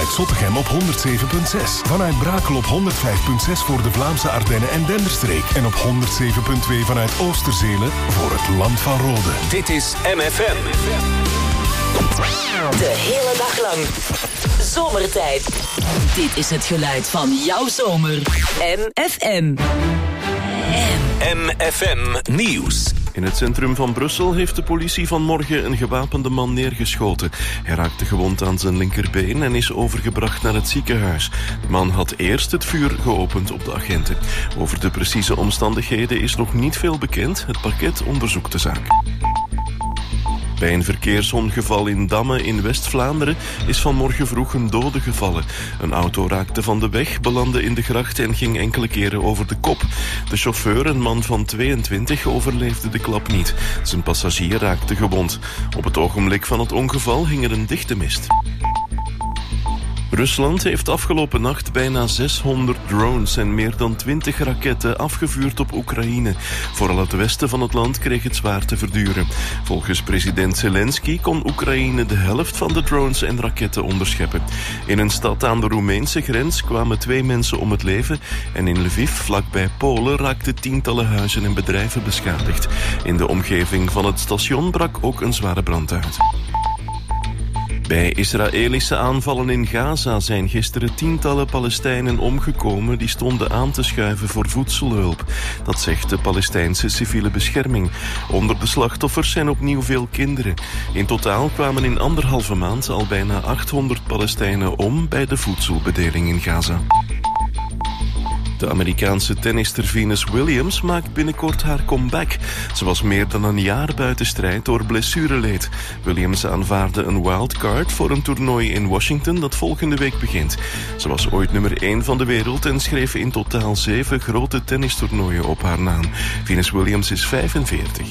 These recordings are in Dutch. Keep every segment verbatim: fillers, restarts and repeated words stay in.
vanuit Zottegem op honderd zeven komma zes. Vanuit Brakel op honderd vijf komma zes voor de Vlaamse Ardennen en Denderstreek. En op honderd zeven komma twee vanuit Oosterzele voor het Land van Rode. Dit is M F M. De hele dag lang. Zomertijd. Dit is het geluid van jouw zomer. M F M. M F M Nieuws. In het centrum van Brussel heeft de politie vanmorgen een gewapende man neergeschoten. Hij raakte gewond aan zijn linkerbeen en is overgebracht naar het ziekenhuis. De man had eerst het vuur geopend op de agenten. Over de precieze omstandigheden is nog niet veel bekend. Het parket onderzoekt de zaak. Bij een verkeersongeval in Damme in West-Vlaanderen is vanmorgen vroeg een dode gevallen. Een auto raakte van de weg, belandde in de gracht en ging enkele keren over de kop. De chauffeur, een man van tweeëntwintig, overleefde de klap niet. Zijn passagier raakte gewond. Op het ogenblik van het ongeval hing er een dichte mist. Rusland heeft afgelopen nacht bijna zeshonderd drones en meer dan twintig raketten afgevuurd op Oekraïne. Vooral het westen van het land kreeg het zwaar te verduren. Volgens president Zelensky kon Oekraïne de helft van de drones en raketten onderscheppen. In een stad aan de Roemeense grens kwamen twee mensen om het leven en in Lviv, vlakbij Polen, raakten tientallen huizen en bedrijven beschadigd. In de omgeving van het station brak ook een zware brand uit. Bij Israëlische aanvallen in Gaza zijn gisteren tientallen Palestijnen omgekomen die stonden aan te schuiven voor voedselhulp. Dat zegt de Palestijnse civiele bescherming. Onder de slachtoffers zijn opnieuw veel kinderen. In totaal kwamen in anderhalve maand al bijna achthonderd Palestijnen om bij de voedselbedeling in Gaza. De Amerikaanse tennister Venus Williams maakt binnenkort haar comeback. Ze was meer dan een jaar buiten strijd door blessureleed. Williams aanvaarde een wildcard voor een toernooi in Washington dat volgende week begint. Ze was ooit nummer één van de wereld en schreef in totaal zeven grote tennistoernooien op haar naam. Venus Williams is vijfenveertig.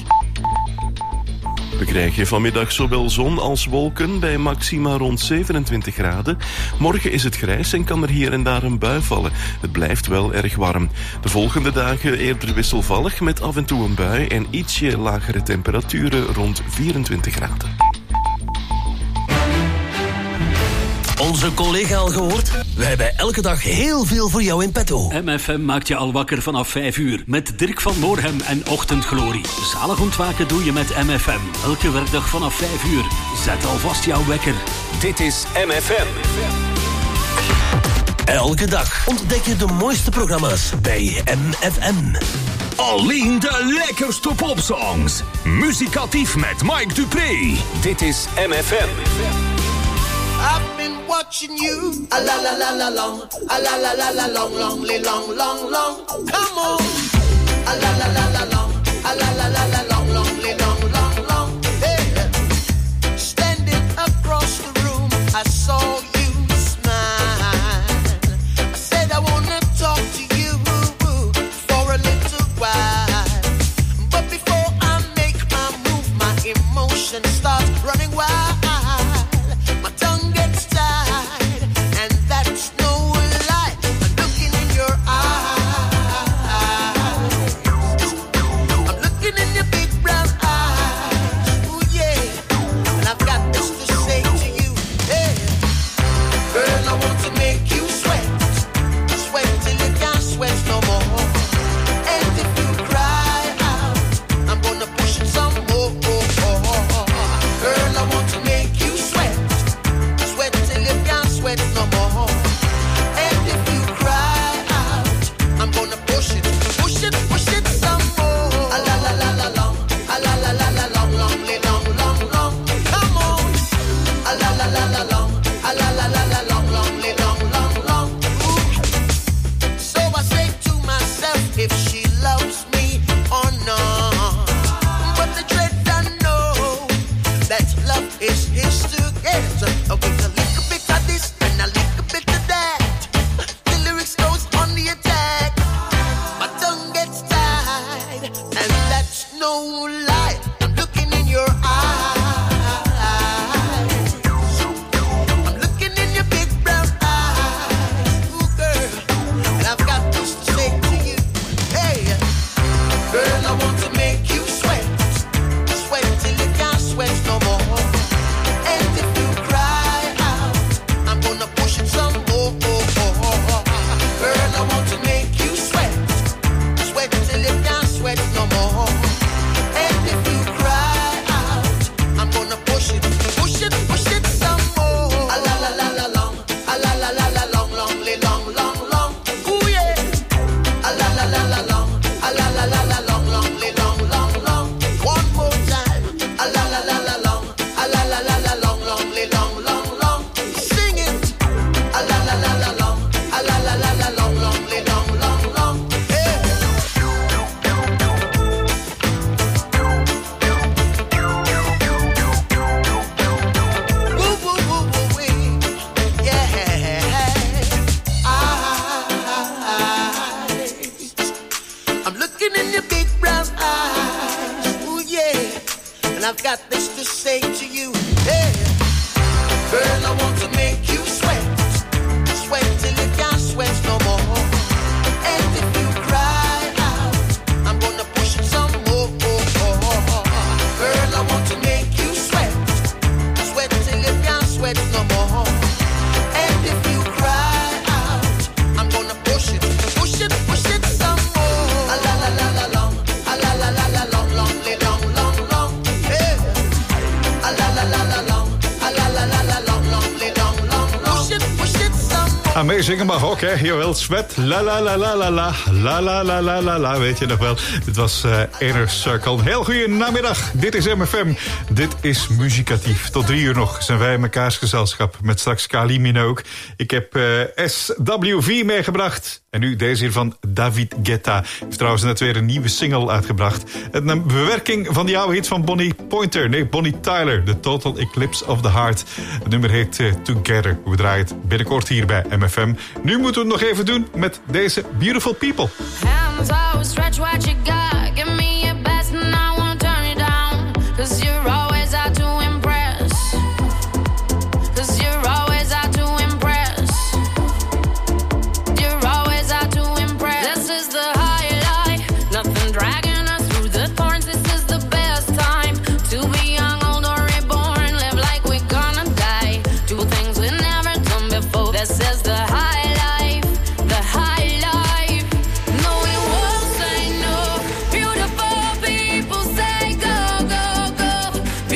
We krijgen vanmiddag zowel zon als wolken bij maxima rond zevenentwintig graden. Morgen is het grijs en kan er hier en daar een bui vallen. Het blijft wel erg warm. De volgende dagen eerder wisselvallig met af en toe een bui en ietsje lagere temperaturen rond vierentwintig graden. Onze collega al gehoord? Wij hebben elke dag heel veel voor jou in petto. M F M maakt je al wakker vanaf vijf uur. Met Dirk van Moorhem en Ochtendglorie. Zalig ontwaken doe je met M F M. Elke werkdag vanaf vijf uur. Zet alvast jouw wekker. Dit is M F M. Elke dag ontdek je de mooiste programma's bij M F M. Alleen de lekkerste popsongs. Muzikatief met Mike Dupré. Dit is M F M. I've been watching you, a la la la la long, a la la la la long, long, long, long, long. Come on, a la la la la long, a la la la la long, long, long, long, long. Hey, standing across the room, I saw you smile. I said I wanna talk to you for a little while, but before I make my move, my emotions start running wild. Big I've got this to say to you. Hey, girl, I want to make you sweat, sweat till you can't sweat no more. And if you cry out, I'm gonna push it some more. Girl, I want to make you sweat, sweat till you can't sweat no more. And if you cry out, I'm gonna push it, push it, push it some more. A la la la la long, a la la la la long, long, long, long, long. Hey, a la la la la long, a la la la la long, long, long, long, long. Push it, push it some more. Ah, meezingen mag ook, hè. Jawel, Sweat. La la la la la la. La la la la la la. Weet je nog wel? Dit was uh, Inner Circle. Heel goeie namiddag. Dit is M F M. Dit is Muzikatief. Tot drie uur nog zijn wij in mekaars gezelschap. Met straks Kylie Minogue. Ik heb uh, S W V meegebracht. En nu deze hier van David Guetta. Heeft trouwens net weer een nieuwe single uitgebracht. Een bewerking van die oude hit van Bonnie Pointer. Nee, Bonnie Tyler. The Total Eclipse of the Heart. Het nummer heet uh, Together. We draaien het binnenkort hier bij M F M. Nu moeten we het nog even doen met deze Beautiful People. Hands out, stretch what you got. Give me your best and I won't turn you down. Cause you're always out to impress. Cause you're always out to impress. You're always out to impress. This is the highlight. Nothing dragging us through the thorns. This is the best time to be young, old or reborn. Live like we're gonna die. Do things we've never done before. This is the high life. The high life. No, we won't say no. Beautiful people say go, go, go.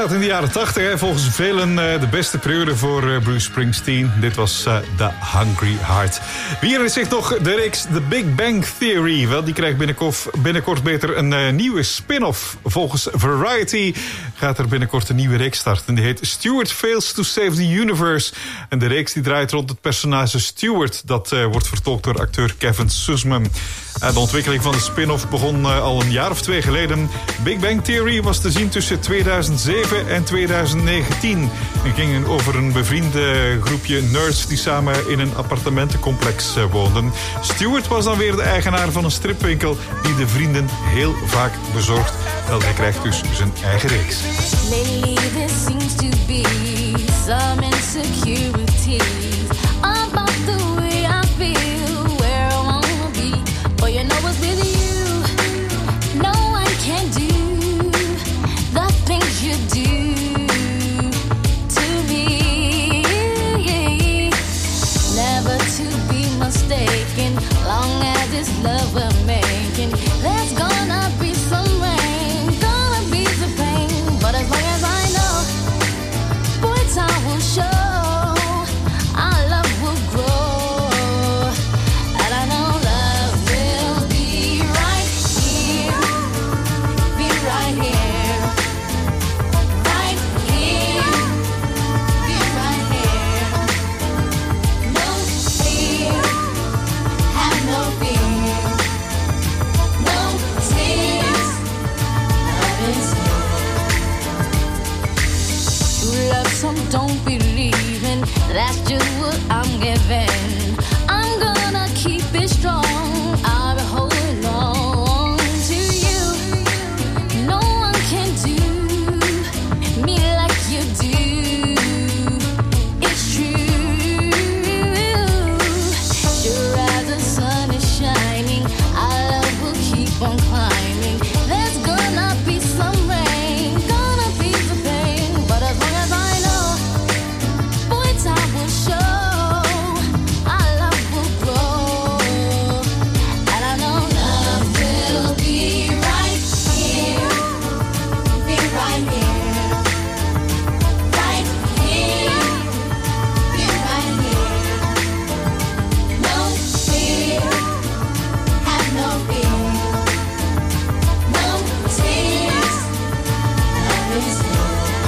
zat in de jaren tachtig. Hè. Volgens velen uh, de beste periode voor uh, Bruce Springsteen. Dit was uh, The Hungry Heart. Wie herinnert zich nog de reeks The Big Bang Theory? Wel, die krijgt binnenkort, binnenkort beter een uh, nieuwe spin-off. Volgens Variety gaat er binnenkort een nieuwe reeks starten. Die heet Stewart Fails to Save the Universe. En de reeks die draait rond het personage Stewart. Dat uh, wordt vertolkt door acteur Kevin Sussman. Uh, de ontwikkeling van de spin-off begon uh, al een jaar of twee geleden. Big Bang Theory was te zien tussen tweeduizend zeven en tweeduizend negentien. Het ging over een bevriende groepje nerds die samen in een appartementencomplex uh, woonden. Stewart was dan weer de eigenaar van een stripwinkel die de vrienden heel vaak bezorgt. Wel, hij krijgt dus zijn eigen reeks. Lately there seems to be some insecurity about the way I feel, where I wanna be. But you know what's with you, no one can do the things you do to me. Never to be mistaken, long as it's love we're making. There's gonna be some rain, gonna be the pain, but as long as I know, boy, time will show. Our love will grow, and I know love will be right here, be right here, right here, be right here. No fear, have no fear, no tears, love is here. True love, some don't believe in, that's just what I'm giving. I'm gonna keep it strong, I'll be holding on to you. No one can do me like you do, it's true. Sure as the sun is shining, our love will keep on climbing. There's gonna be some rain, gonna be the pain, but as long as I know, boy, time will show. Our love will grow, and I know love will be right here, be right here, right here, be right here. No fear, have no fear, no tears, love is here.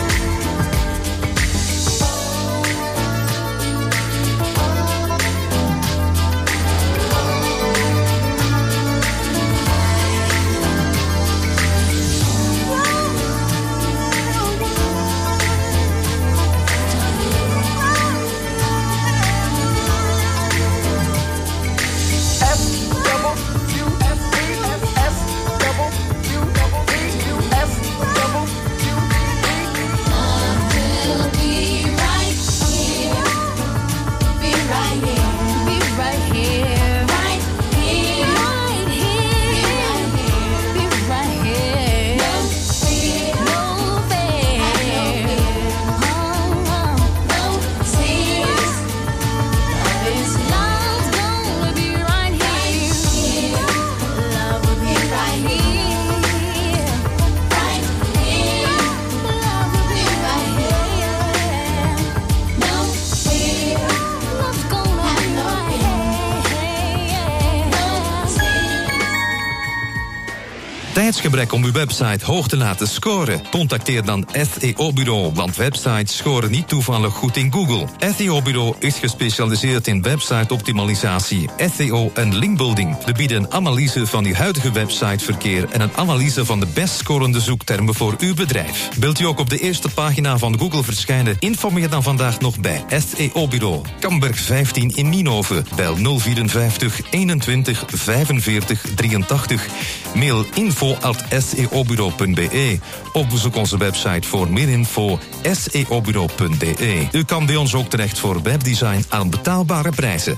Will be right here, be right here, be right here, right here, right here, be right here. No fear, no fear, oh, no tears. Love is love's gonna be right here. Love will be right here, right here. Love will be right here. No fear, love's gonna be right here. No tears. Tijdsgebrek om uw website hoog te laten scoren? Contacteer dan S E O-bureau, want websites scoren niet toevallig goed in Google. S E O-bureau is gespecialiseerd in website-optimalisatie, S E O en linkbuilding. We bieden een analyse van uw huidige websiteverkeer en een analyse van de best scorende zoektermen voor uw bedrijf. Wilt u ook op de eerste pagina van Google verschijnen? Informeer dan vandaag nog bij S E O-bureau. Kamberg vijftien in Nienhoven. Bel nul vierenvijftig eenentwintig vijfenveertig drieëntachtig. Mail info at s e o bureau punt b e. Of bezoek onze website voor meer info s e o bureau punt b e. U kan bij ons ook terecht voor webdesign aan betaalbare prijzen.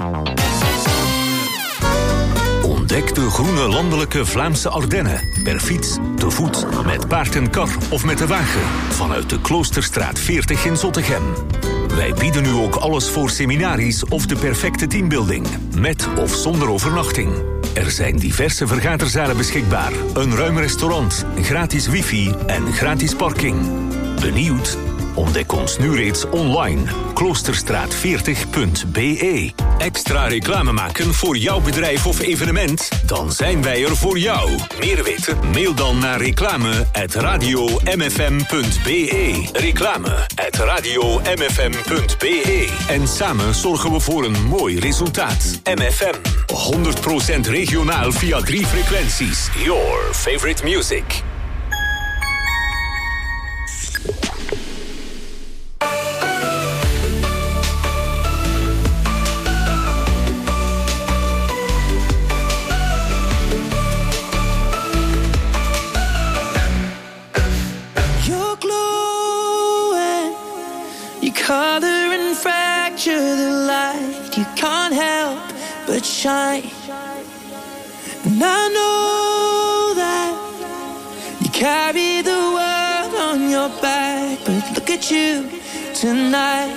Ontdek de groene landelijke Vlaamse Ardennen. Per fiets, te voet, met paard en kar of met de wagen. Vanuit de Kloosterstraat veertig in Zottegem. Wij bieden u ook alles voor seminaries of de perfecte teambuilding. Met of zonder overnachting. Er zijn diverse vergaderzalen beschikbaar. Een ruim restaurant, gratis wifi en gratis parking. Benieuwd? Ontdek ons nu reeds online. Kloosterstraat veertig punt b e. Extra reclame maken voor jouw bedrijf of evenement? Dan zijn wij er voor jou. Meer weten? Mail dan naar reclame at radio m f m punt b e. Reclame at radio m f m punt b e. En samen zorgen we voor een mooi resultaat. M F M. honderd procent regionaal via drie frequenties. Your favorite music. Color and fracture the light. You can't help but shine. And I know that you carry the world on your back, but look at you tonight.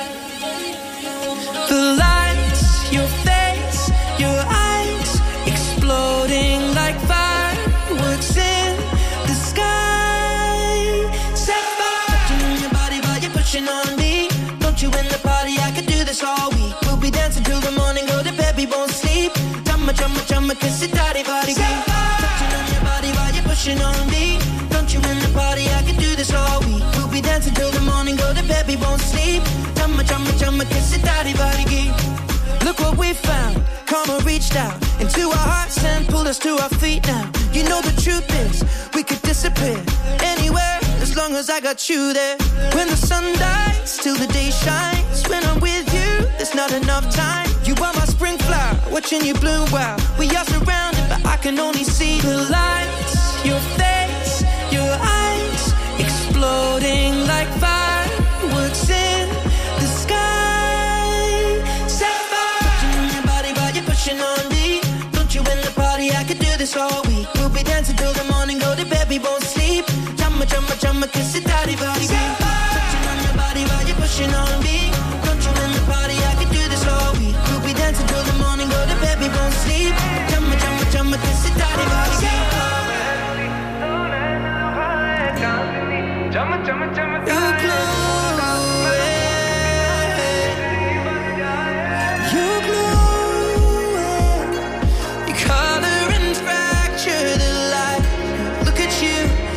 The lights, your face, your eyes, exploding like fireworks in the sky. Set fire to your body while you're pushing on me. You in the party, I could do this all week. We'll be dancing till the morning, go to bed, we won't sleep. Chumma, chumma, chumma, kiss it, daddy, body, beat. Touching on your body while you're pushing on me. Don't you in the party, I could do this all week. We'll be dancing till the morning, go to bed, we won't sleep. Chumma, chumma, chumma, kiss it, daddy, body, beat. Look what we found. Karma reached out into our hearts and pulled us to our feet now. You know the truth is, we could disappear anywhere as long as I got you there. When the sun dies, till the day shines. When I'm with you, there's not enough time. You are my spring flower, watching you bloom wild. We are surrounded, but I can only see the lights. Your face, your eyes, exploding like fireworks in the sky. Set fire, touching on your body while you're pushing on me. Don't you in the party, I could do this all week. We'll be dancing till the morning, go to bed, we won't sleep. Chumma, chumma, chumma, kiss it, daddy, body, beat. Touching on your body while you're pushing on me. Don't you in the party, I could do this all week. We'll be dancing till the morning, go to bed, we won't sleep. Chumma, chumma, chumma, kiss it, daddy, body, beat. Chumma, chumma, chumma, you're glowing. You're glowing. Your color and fracture the light. Look at you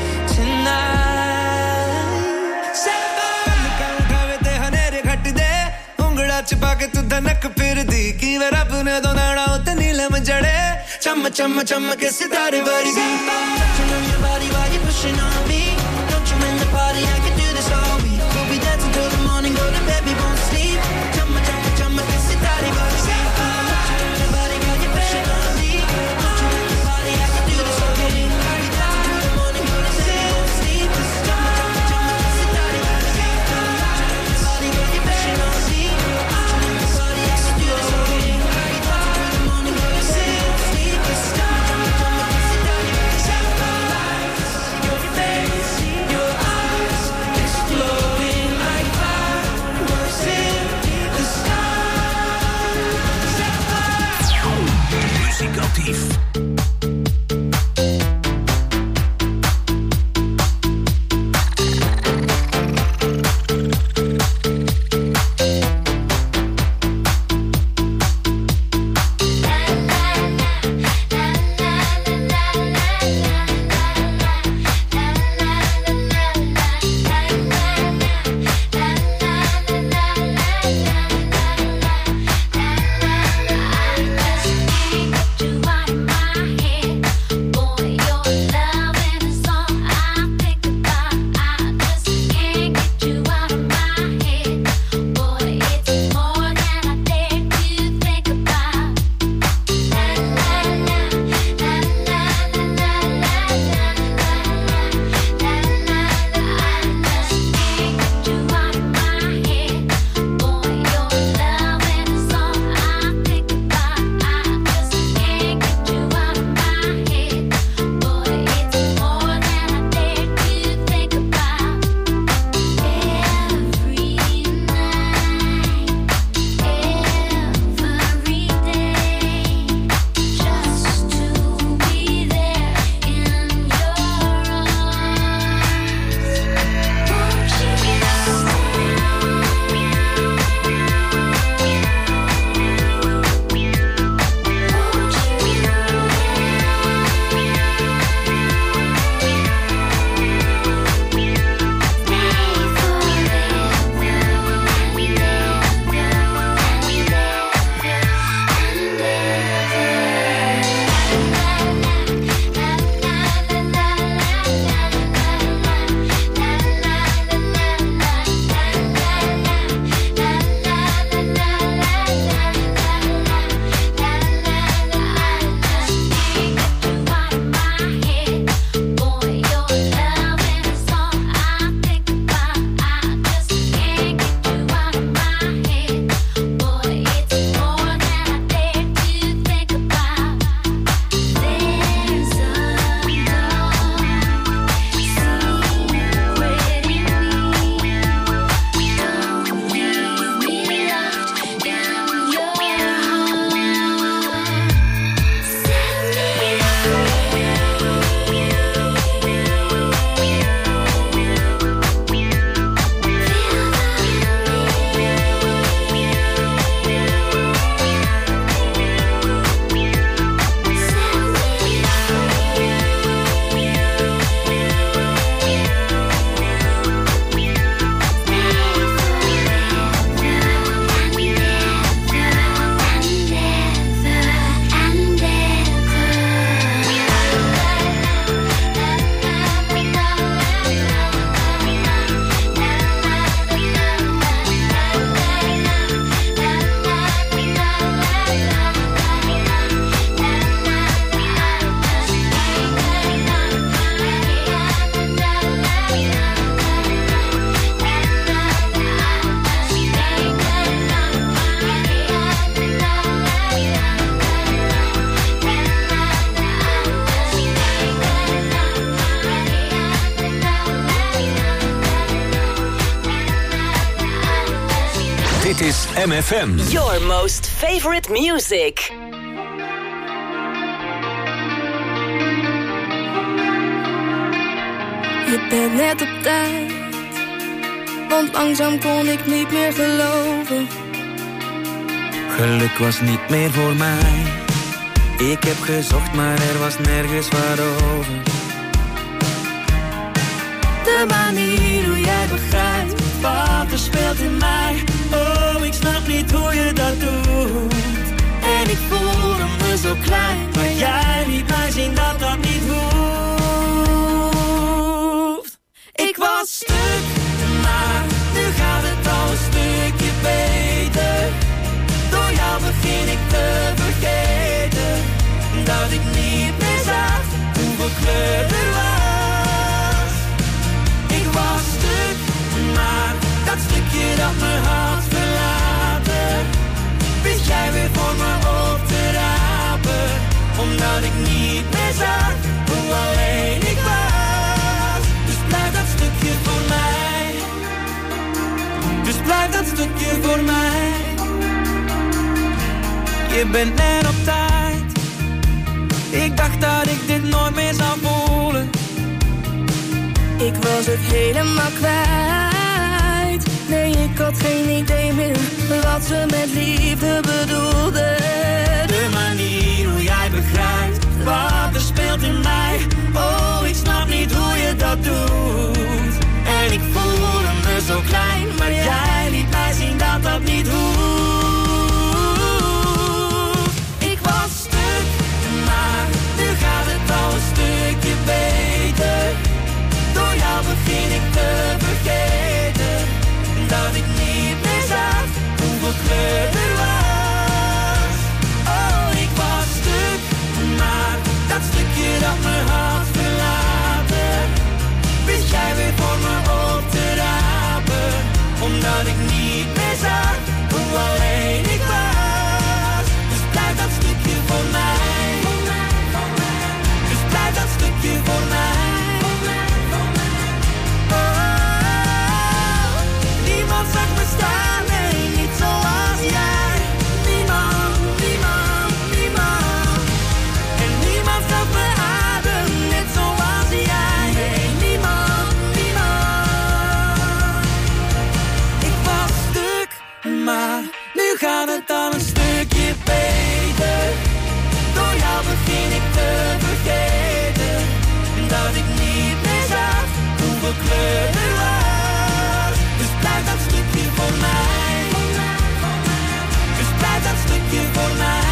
tonight. Set fire. उठावे ते हनेरे घट दे उंगड़ा चिपा के तू धनक फिर दी की वे रब ने दो नाड़ा उते नीलम जड़े Chumma, chumma, chumma, kiss it, daddy, body, beat. Touching on your body while you're pushing on me. Don't you in the party, I could do this all week. We'll be dancing till the morning, go to bed, we won't sleep. Chumma, chumma, chumma, kiss it, daddy, body, beat. Touching on your body while you're pushing on me. Don't you in the party, I could do this all week. We'll be dancing till the morning, go to bed, we won't sleep. Chumma, chumma, chumma, kiss it, daddy, body, beat. Touching on your body while you're pushing on me. Don't you in the party, I could do this all week. We'll be dancing till the morning, go to bed, we won't sleep. Chumma, chumma, chumma, kiss it, daddy, body, beat. Dit is M F M. Your most favorite music. Je bent net op tijd, want langzaam kon ik niet meer geloven. Geluk was niet meer voor mij. Ik heb gezocht, maar er was nergens waarover. De manier hoe jij begrijpt wat er speelt in mij. Oh, ik snap niet hoe je dat doet. En ik voelde me zo klein, maar jij liet mij zien dat dat niet hoeft. Ik was stuk, maar nu gaat het al een stukje beter. Door jou begin ik te vergeten dat ik niet meer zag hoeveel kleur er was. Ik was stuk, maar dat stukje dat me had verlaten, wist jij weer voor me op te rapen. Omdat ik niet meer zag hoe alleen ik was. Dus blijf dat stukje voor mij. Dus blijf dat stukje voor mij. Je bent net op tijd. Ik dacht dat ik dit nooit meer zou voelen. Ik was het helemaal kwijt. Nee, ik had geen idee meer wat ze met liefde bedoelden. De manier hoe jij begrijpt wat er speelt in mij. Oh, ik snap niet hoe je dat doet. En ik voelde me zo klein, maar jij liet mij zien dat dat niet hoeft. Ik was stuk, maar nu gaat het al een stukje beter. Door jou begin ik te vergeten dat ik niet meer zag hoeveel kleur er was. Oh, ik was stuk, maar dat stukje dat me had verlaten, wist jij weer voor me op te rapen. Omdat ik niet meer zag hoe alleen ik was. Dus blijf dat stukje voor mij. Dus blijf dat stukje voor mij. Zag me staan, nee, niet zoals jij. Niemand, niemand, niemand. En niemand gaf me adem, net zoals jij. Nee, niemand, niemand. Ik was stuk, maar nu gaat het al een stukje beter. Door jou begin ik te vergeten dat ik niet meer zag hoeveel kleur er was. Blijf dat stukje voor mij. Dus blijf dat stukje voor mij.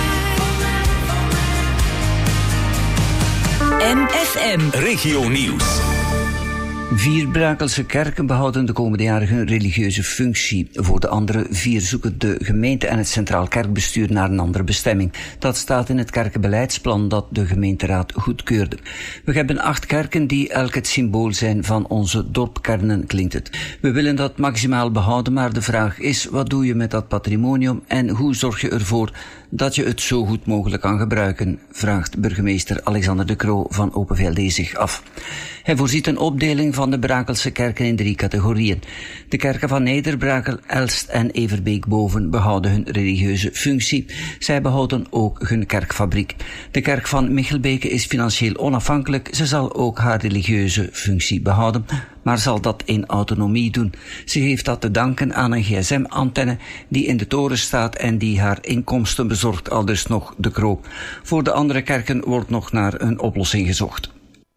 M F M Regio Nieuws. Vier Brakelse kerken behouden de komende jaren hun religieuze functie. Voor de andere vier zoeken de gemeente en het Centraal Kerkbestuur naar een andere bestemming. Dat staat in het kerkenbeleidsplan dat de gemeenteraad goedkeurde. We hebben acht kerken die elk het symbool zijn van onze dorpkernen, klinkt het. We willen dat maximaal behouden, maar de vraag is, wat doe je met dat patrimonium en hoe zorg je ervoor dat je het zo goed mogelijk kan gebruiken, vraagt burgemeester Alexander de Croo van Open V L D zich af. Hij voorziet een opdeling van de Brakelse kerken in drie categorieën. De kerken van Nederbrakel, Elst en Everbeek-Boven behouden hun religieuze functie. Zij behouden ook hun kerkfabriek. De kerk van Michelbeke is financieel onafhankelijk. Ze zal ook haar religieuze functie behouden, maar zal dat in autonomie doen. Ze heeft dat te danken aan een G S M-antenne die in de toren staat en die haar inkomsten bezorgt, aldus nog de Croo. Voor de andere kerken wordt nog naar een oplossing gezocht.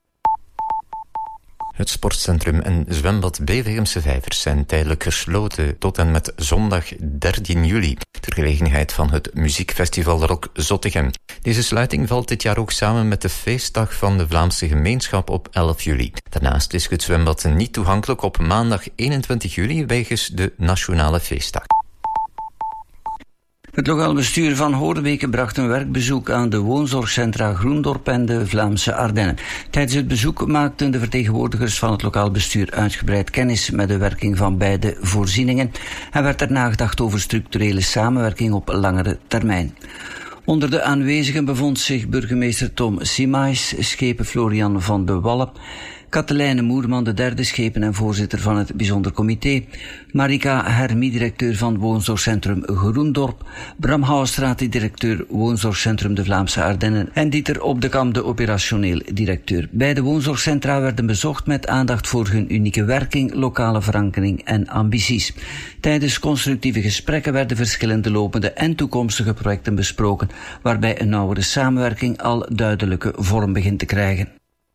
Het sportcentrum en zwembad Bevegemse Vijvers zijn tijdelijk gesloten tot en met zondag dertien juli, ter gelegenheid van het muziekfestival Rock Zottegem. Deze sluiting valt dit jaar ook samen met de feestdag van de Vlaamse gemeenschap op elf juli. Daarnaast is het zwembad niet toegankelijk op maandag eenentwintig juli wegens de nationale feestdag. Het lokaal bestuur van Hoornweke bracht een werkbezoek aan de woonzorgcentra Groendorp en de Vlaamse Ardennen. Tijdens het bezoek maakten de vertegenwoordigers van het lokaal bestuur uitgebreid kennis met de werking van beide voorzieningen en werd er nagedacht over structurele samenwerking op langere termijn. Onder de aanwezigen bevond zich burgemeester Tom Simais, schepen Florian van de Wallen, Katelijne Moerman de derde, schepen en voorzitter van het bijzonder comité, Marika Hermie, directeur van woonzorgcentrum Groendorp, Bram Houwestraat, directeur woonzorgcentrum de Vlaamse Ardennen en Dieter Op de Kam, de operationeel directeur. Beide woonzorgcentra werden bezocht met aandacht voor hun unieke werking, lokale verankering en ambities. Tijdens constructieve gesprekken werden verschillende lopende en toekomstige projecten besproken, waarbij een nauwere samenwerking al duidelijke vorm begint te krijgen.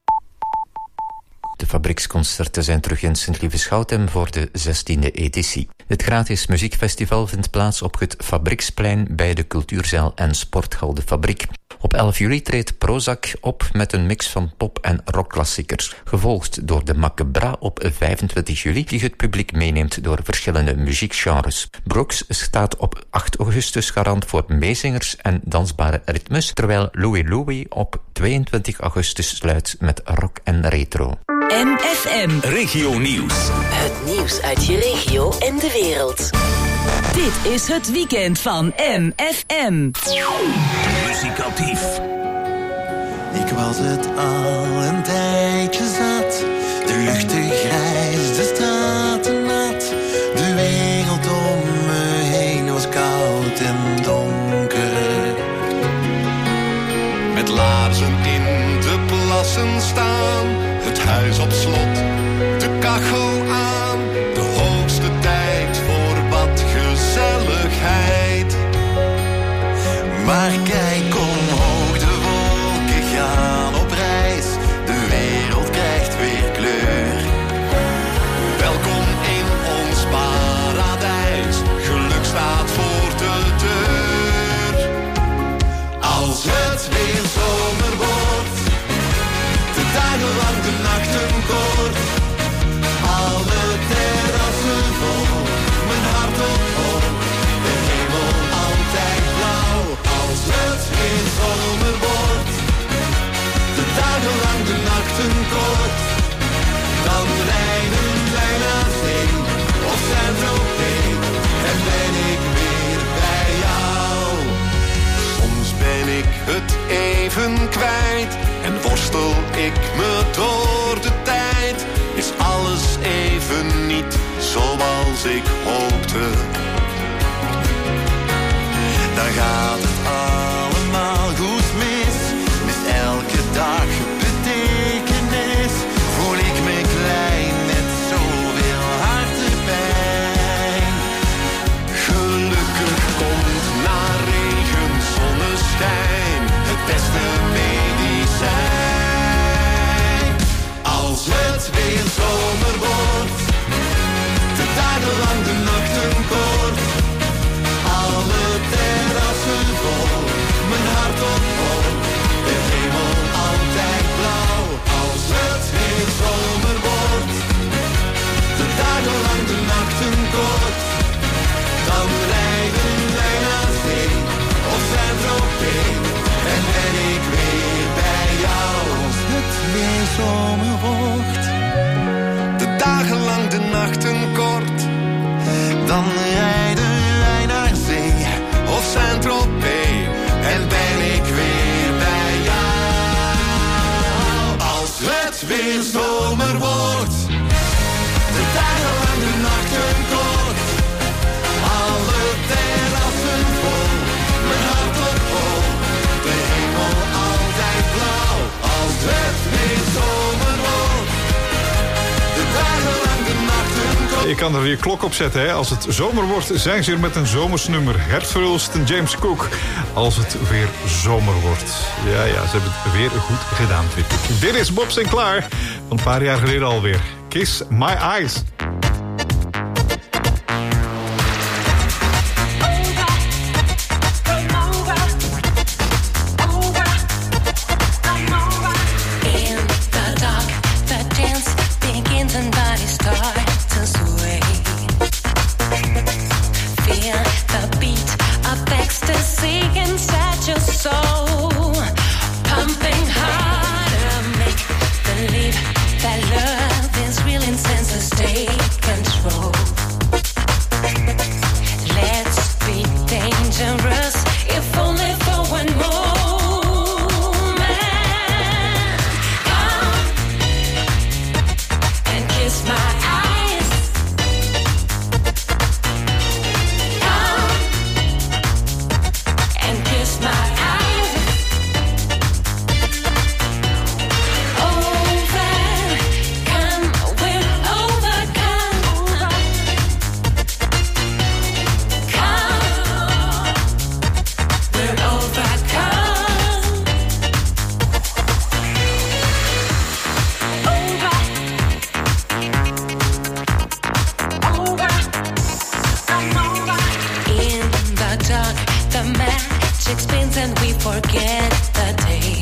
De fabrieksconcerten zijn terug in Sint-Lieve-Schouten voor de zestiende editie. Het gratis muziekfestival vindt plaats op het Fabrieksplein bij de Cultuurzaal en Sporthal de Fabriek. Op elf juli treedt Prozac op met een mix van pop- en rockklassiekers, gevolgd door de Macabra op vijfentwintig juli, die het publiek meeneemt door verschillende muziekgenres. Brooks staat op acht augustus garant voor meezingers en dansbare ritmes, terwijl Louie Louie op tweeëntwintig augustus sluit met rock en retro. M F M Regio Nieuws. Het nieuws uit je regio en de wereld. Dit is het weekend van M F M. Muzikatief. Ik was het al een tijdje zat. De lucht te grijs, de straten nat. De wereld om me heen was koud en donker. Met laarzen in de plassen staan. Het huis op slot, de kachel aan. De hoogste tijd voor wat gezelligheid. Maar kijk omhoog, de wolken gaan op reis. De wereld krijgt weer kleur. Welkom in ons paradijs. Geluk staat voor de deur. Als het weer zomer wordt, de dagen lang, de nachten kort. Alle terrassen vol, mijn hart op hoog. De hemel altijd blauw. Als het weer zomer wordt, de dagen lang, de nachten kort. Dan rijden wij naar zee of Saint-Tropez en ben ik weer bij jou. Soms ben ik het even kwijt en worstel ik me door de tijd. Is alles even niet zoals ik hoopte. Dan gaat het allemaal goed mis. Mist elke dag betekenis. Voel ik me klein met zoveel hartepijn. Gelukkig komt na regen zonneschijn het beste medicijn. Als het weer zomer wordt, de dagen lang, de nachten kort. Alle terrassen vol, mijn hart op hoog. De hemel altijd blauw. Als het weer zomer wordt, de dagen lang, de nachten kort. Dan rijden wij naar zee of Saint-Tropez en ben ik weer bij jou. Als het weer zomer wordt, de dagen lang, de nachten kort. Dan rijden wij naar zee of Saint-Tropez en ben ik weer bij jou. Als het weer zomer wordt, de dagen lang, de nachten kort. Alle terrassen vol, mijn hart op hoog. De hemel altijd blauw. Als het weer zomer wordt, de dagen lang, de nachten kort. Je kan er je klok op zetten, hè. Als het zomer wordt, zijn ze er met een zomersnummer. Gert Verhulst en James Cook. Als het weer zomer wordt. Ja, ja, ze hebben het weer goed gedaan, vind ik. Dit is Bob Sinclair. Van een paar jaar geleden alweer. Kiss My Eyes. That love is real and senseless. Stay forget the day.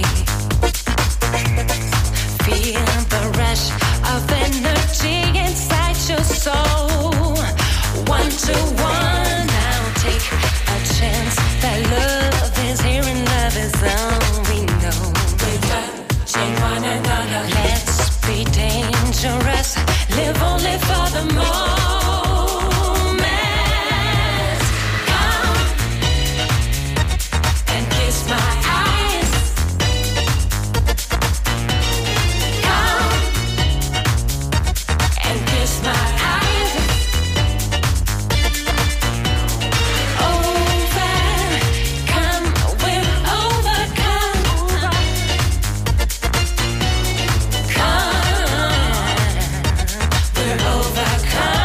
Feel the rush of energy inside your soul. One to one, now take a chance. That love is here and love is all we know. We're touching one another. Let's be dangerous. Live only for the moment. Come and kiss my eyes. Come and kiss my eyes. Over, come, we're overcome. Come, we're overcome.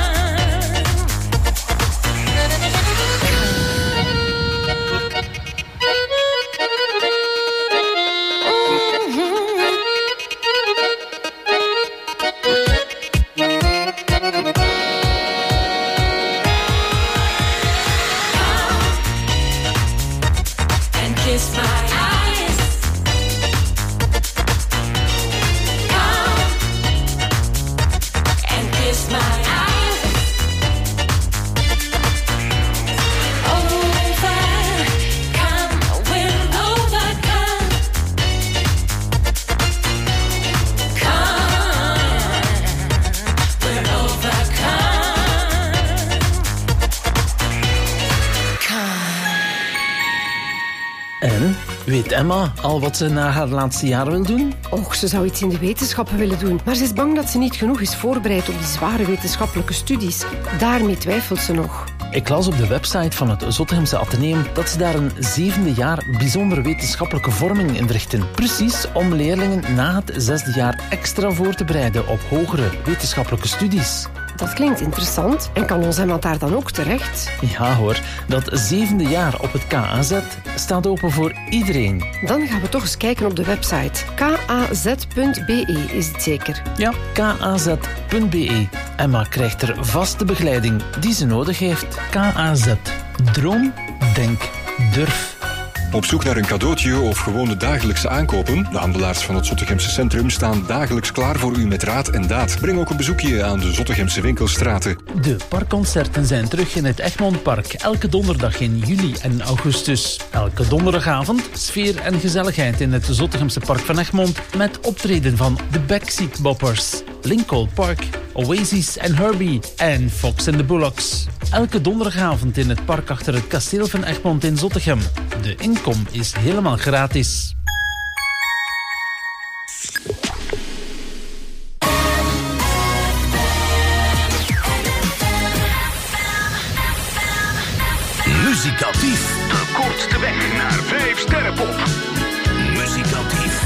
And kiss my eyes. Come and kiss my eyes. Over, come, we're overcome. Come, we're overcome. En, weet Emma al wat ze na haar laatste jaar wil doen? Och, ze zou iets in de wetenschappen willen doen. Maar ze is bang dat ze niet genoeg is voorbereid op die zware wetenschappelijke studies. Daarmee twijfelt ze nog. Ik las op de website van het Zottegemse Atheneum dat ze daar een zevende jaar bijzondere wetenschappelijke vorming in richten. Precies om leerlingen na het zesde jaar extra voor te bereiden op hogere wetenschappelijke studies. Dat klinkt interessant. En kan ons iemand daar dan ook terecht? Ja hoor, dat zevende jaar op het K A Z staat open voor iedereen. Dan gaan we toch eens kijken op de website. k a z punt b e is het zeker? Ja, k a z punt b e. Emma krijgt er vaste begeleiding die ze nodig heeft. K A Z. Droom, denk, durf. Op zoek naar een cadeautje of gewoon de dagelijkse aankopen? De handelaars van het Zottegemse Centrum staan dagelijks klaar voor u met raad en daad. Breng ook een bezoekje aan de Zottegemse winkelstraten. De parkconcerten zijn terug in het Egmondpark. Elke donderdag in juli en augustus. Elke donderdagavond sfeer en gezelligheid in het Zottegemse Park van Egmond met optreden van de Backseat Boppers, Lincoln Park, Oasis en Herbie en Fox and the Bullocks. Elke donderdagavond in het park achter het kasteel van Egmond in Zottegem. De inkom is helemaal gratis. Muzikatief. De kortste weg naar vijf sterrenpop. Muzikatief.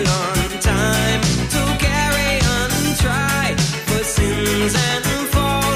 And fall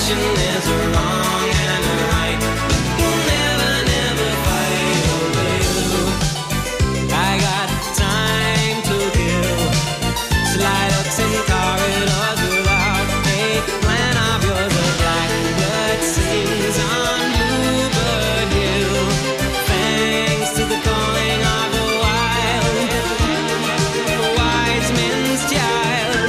fashion. There's a wrong and a right. You'll never, never fight over you. I got time to kill. Slide up city corridors without a plan of yours. A blackbird sings on Bluebird Hill. Thanks to the calling of the wild, the wise men's child.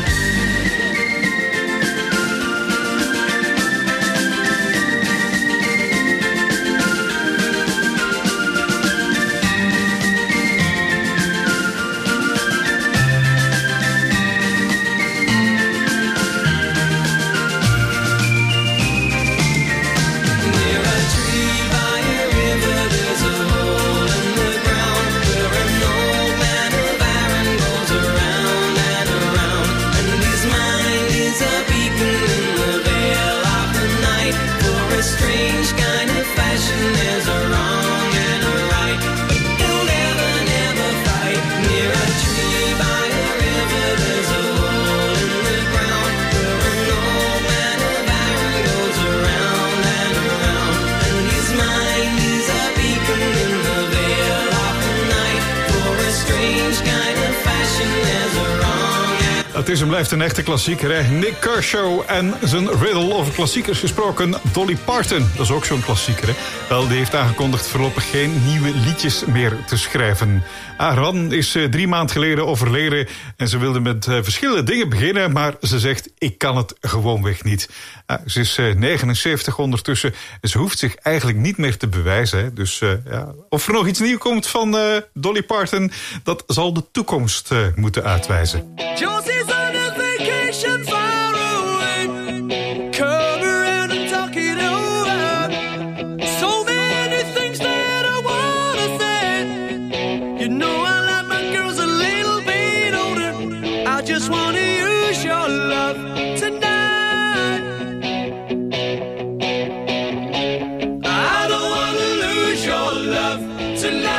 Near a tree by a river, there's a hole in the ground where an old man of iron goes around and around. And his mind is a beacon in the veil of the night. For a strange kind of fashion, there's a wrong and a right. But they'll never, never fight. Near a tree by a river, there's a hole in the ground where an old man of iron goes around and around. And his mind is a beacon in the veil of the night. For a strange kind of fashion, there's a wrong and Het is en blijft een echte klassieker, hè? Nick Kershaw en zijn riddle. Over klassiekers gesproken, Dolly Parton. Dat is ook zo'n klassieker, hè? Wel, die heeft aangekondigd voorlopig geen nieuwe liedjes meer te schrijven. Aran is uh, drie maanden geleden overleden en ze wilde met uh, verschillende dingen beginnen, maar ze zegt, ik kan het gewoonweg niet. Uh, ze is uh, negenenzeventig ondertussen en ze hoeft zich eigenlijk niet meer te bewijzen. Hè? Dus uh, ja, of er nog iets nieuws komt van uh, Dolly Parton, dat zal de toekomst uh, moeten uitwijzen. Josie's on a vacation far away. Come around and talk it over. So many things that I wanna say. You know I like my girls a little bit older. I just wanna use your love tonight. I don't wanna lose your love tonight.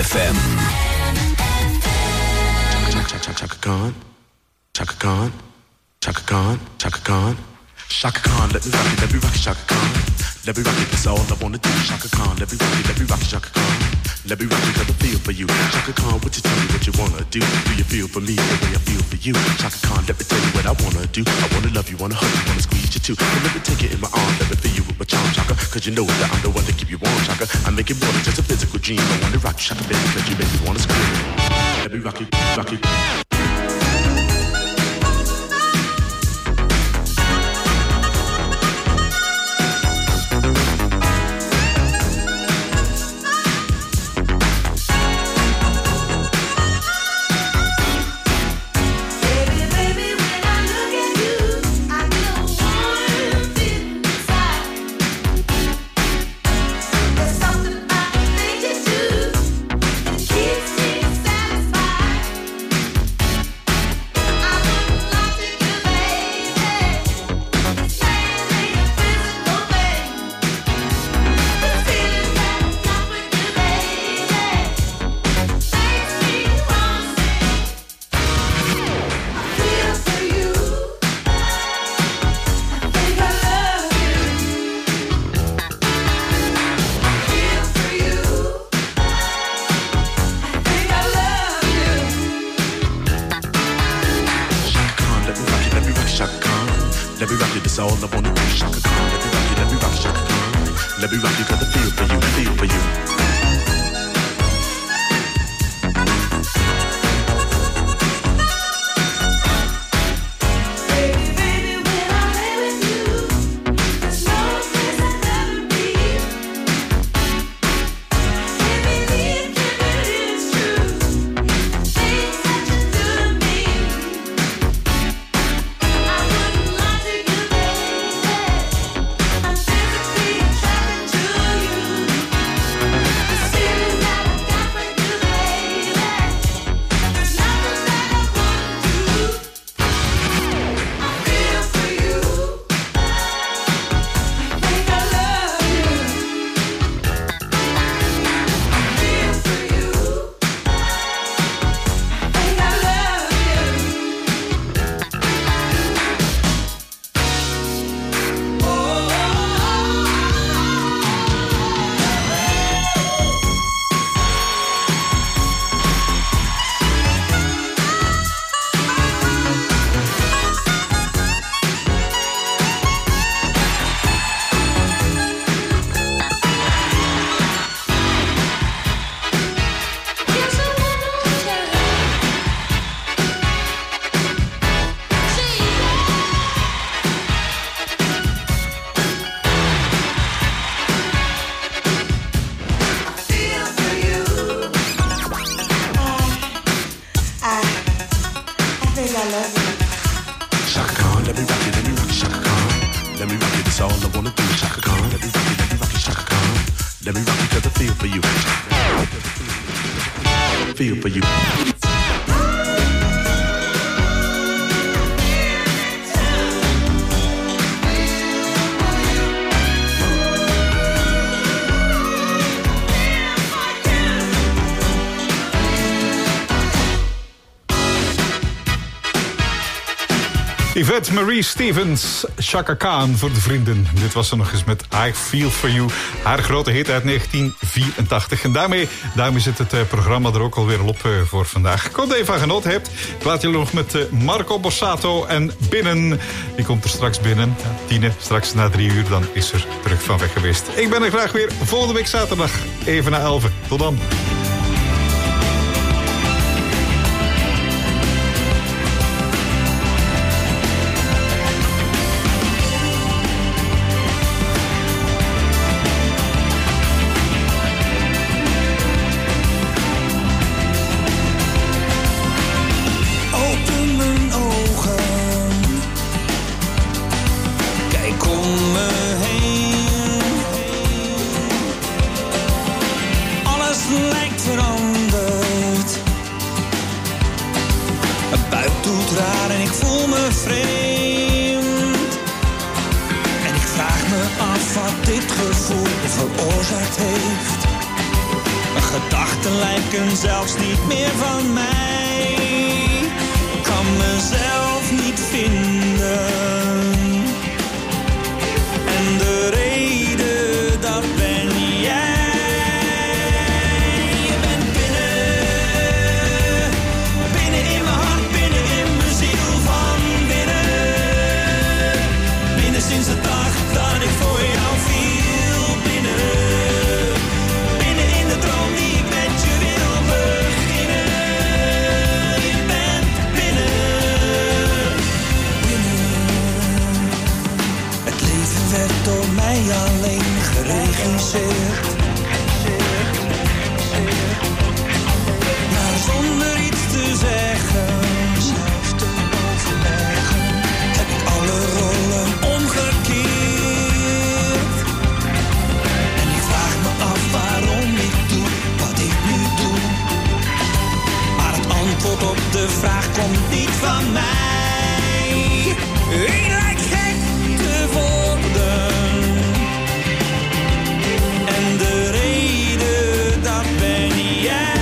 F M. Chaka Khan, Chaka Khan, Chaka Khan, Chaka Khan, Chaka Khan, let me rock it, let me rock it, Chaka Khan, let me rock it, that's all I wanna do, Chaka Khan, let me rock it, let me rock it, Chaka Khan, let me rock it, got the feel for you, Chaka Khan, what you tell me what you wanna do, do you feel for me the way I feel for you, Chaka Khan, let me tell you what I wanna do, I wanna love you, wanna hug you, wanna squeeze you too, and let me take it in my arms, let me feel you with my charm, Chaka, cause you know that I'm the one to keep you warm, Chaka, I make it more than just a physical dream, I wanna rock you, Chaka, baby, cause you make me wanna scream, let me rock it, rock it. Yvette Marie Stevens, Chaka Khan voor de vrienden. Dit was ze nog eens met I Feel For You. Haar grote hit uit negentien vierentachtig. En daarmee, daarmee zit het programma er ook alweer op voor vandaag. Ik hoop dat je van genoten hebt. Ik laat jullie nog met Marco Borsato en Binnen. Die komt er straks binnen. Ja, Tine, straks na drie uur, dan is er terug van weg geweest. Ik ben er graag weer volgende week zaterdag, even na elf. Tot dan. Wat dit gevoel veroorzaakt heeft. Mijn gedachten lijken zelfs niet meer van mij. Ik kan mezelf niet vinden. En de reden, dat ben jij. Je bent binnen, binnen in mijn hart, binnen in mijn ziel van binnen. Binnen sinds de dag dat ik voor jou viel. Binnen, binnen in de droom die ik met je wil beginnen. Je bent binnen, binnen. Het leven werd door mij alleen geregisseerd. Maar zonder iets te zeggen, zelfs te overleggen, heb ik alle rollen omgekeerd. En ik vraag me af waarom ik doe wat ik nu doe. Maar het antwoord op de vraag komt niet van mij. Ik lijk gek te worden. En de reden, dat ben jij.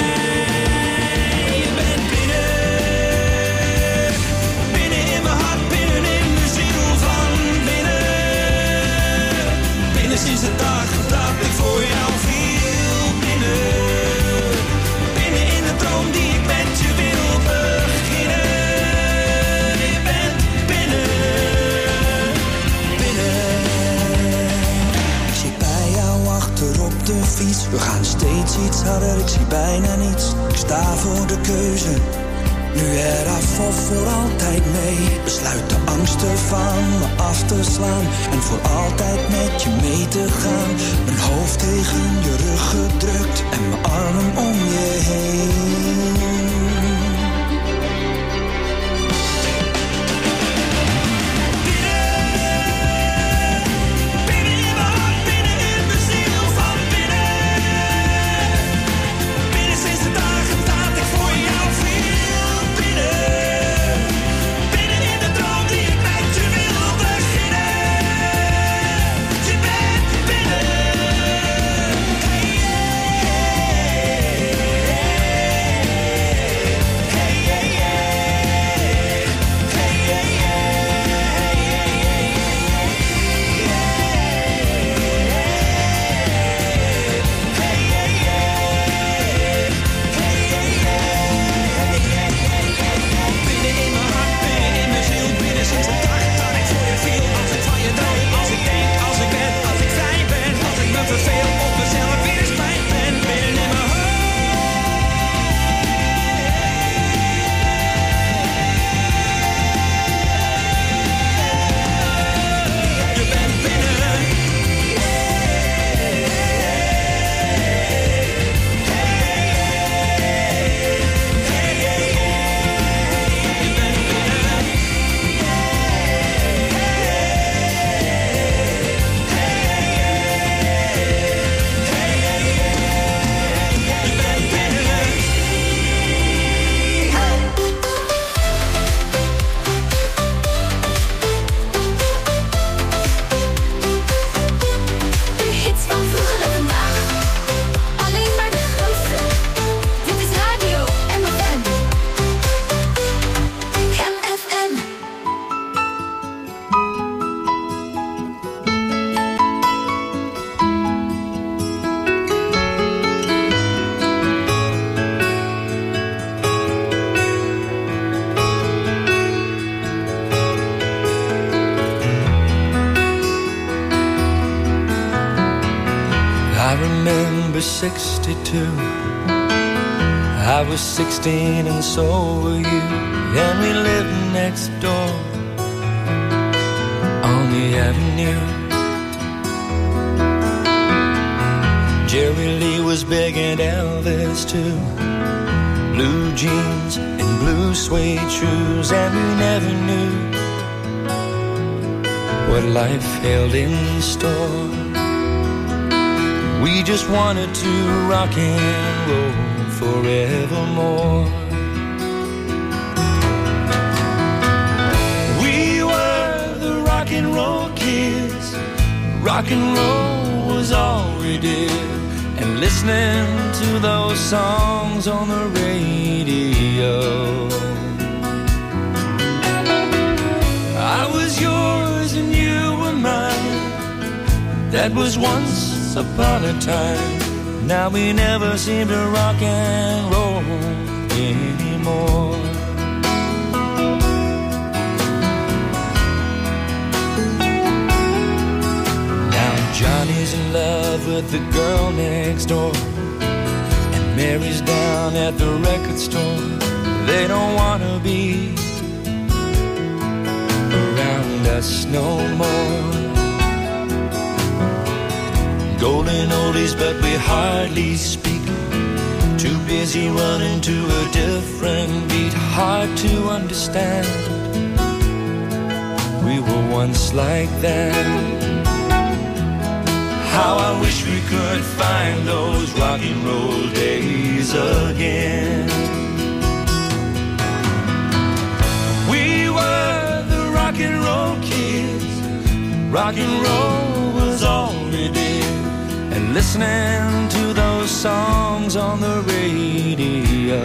Je bent binnen, binnen in mijn hart, binnen in mijn ziel van binnen. Binnen sinds de dag dat ik voor jou viel. Binnen, binnen in de droom die ik met je wil beginnen. Je bent binnen, binnen. Ik zit bij jou achter op de fiets. We gaan steeds iets harder, ik zie bijna niets. Ik sta voor de keuze, nu eraf of voor altijd mee. Besluit de angsten van me af te slaan en voor altijd met je mee te gaan. Mijn hoofd tegen je rug gedrukt en mijn armen om je heen. sixty-two. I was sixteen and so were you, and we lived next door on the avenue. Jerry Lee was big and Elvis too. Blue jeans and blue suede shoes, and we never knew what life held in store. We just wanted to rock and roll forevermore. We were the rock and roll kids. Rock and roll was all we did. And and listening to those songs on the radio. I was yours and you were mine. That was once upon a time. Now we never seem to rock and roll anymore. Johnny's in love with the girl next door, and Mary's down at the record store. They don't want to be around us no more. Golden oldies, but we hardly speak. Too busy running to a different beat. Hard to understand. We were once like that. How I wish we could find those rock and roll days again. We were the rock and roll kids. Rock and roll was all we did. And listening to those songs on the radio.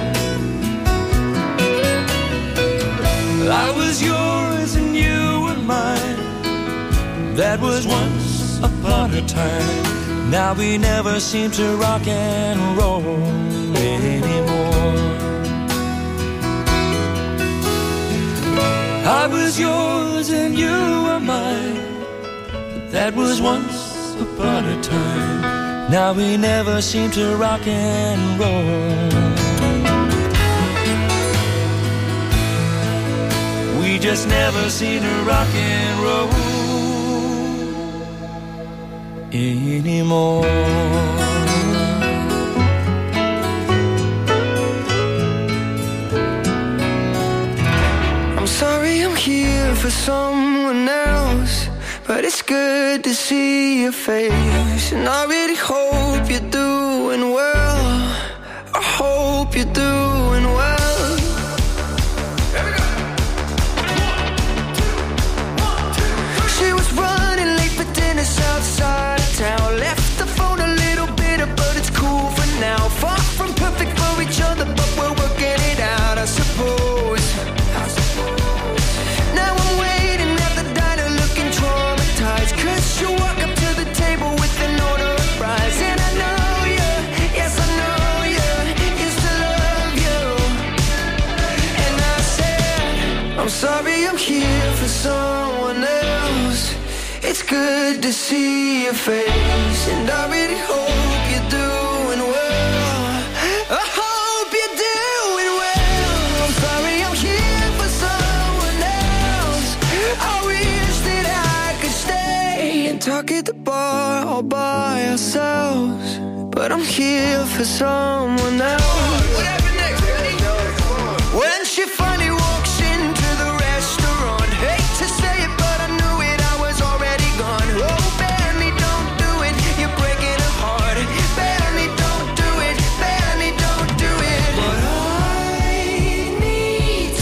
I was yours and you were mine. That was once upon a time. Now we never seem to rock and roll anymore. I was yours and you were mine. That was once upon a time. Now we never seem to rock and roll. We just never seem to rock and roll anymore. I'm sorry I'm here for someone else, but it's good to see your face. And I really hope you're doing well. I hope you're doing well. She was running late for dinner outside town. Left the phone a little bitter, but it's cool for now. Far from perfect for each other, but we're working it out, I suppose. I suppose. Now I'm waiting at the diner looking traumatized, cause you walk up to the table with an order of fries. And I know you, yes I know you, used to love you. And I said, I'm sorry I'm here for someone else. It's good to see your face, and I really hope you're doing well. I hope you're doing well. I'm sorry I'm here for someone else. I wish that I could stay and talk at the bar all by ourselves, but I'm here for someone else.